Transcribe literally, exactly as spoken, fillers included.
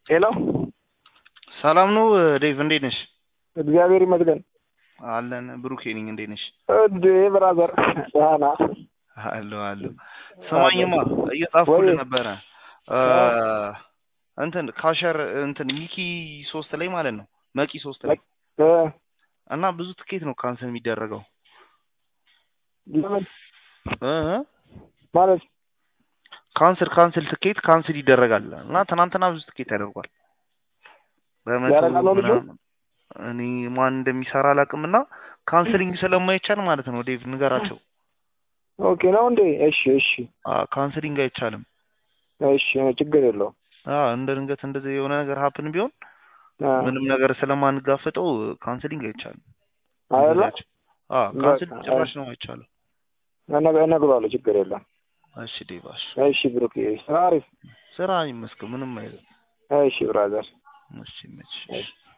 ሄሎ ሰላም ነው ዴቭ እንዴት ነሽ? እግዚአብሔር ይመስገን አለን ብሩክ ነኝ እንዴት ነሽ? እንዴ ብራዘር ደህና አሎ አሎ ሰማኝማ እየጻፍኩልህ ነበረ እንትን ካሸር እንትን ሚኪ ሶስት ላይ ማለት ነው መቂ ሶስት ላይ እና ብዙ ትኬት ነው ካንሰል የሚደረገው ለምን እ ማለት ካንሰል ካንሰል ትኬት ካንሰል ይደረጋል እና ትናንትና ብዙ ትኬት ያደርጓል በመቶ እኔ ማን እንደሚሰራ አላውቅምና ካንሰሊንግ ስለማይቻል ማለት ነው ዴቭ ንገራቸው ኦኬ ነው እንዴ እሺ እሺ አ ካንሰሊንግ አይቻልም እሺ ችግር የለውም አ እንደ ድንገት እንደዚህ የሆነ ነገር ሀፕን ቢሆን ምንም ነገር ስለማንጋፈጠው ካንሰሊንግ አይቻልም አይደለ አ ካንሰል ጭራሽ ነው አይቻልም እና እነግረዋለሁ ችግር የለም እሺ ዴቫሽ እሺ ብሩክ ስራ አሪፍ ስራ ይመስገን ምንም አይደለም እሺ ብራዘር እሺ መች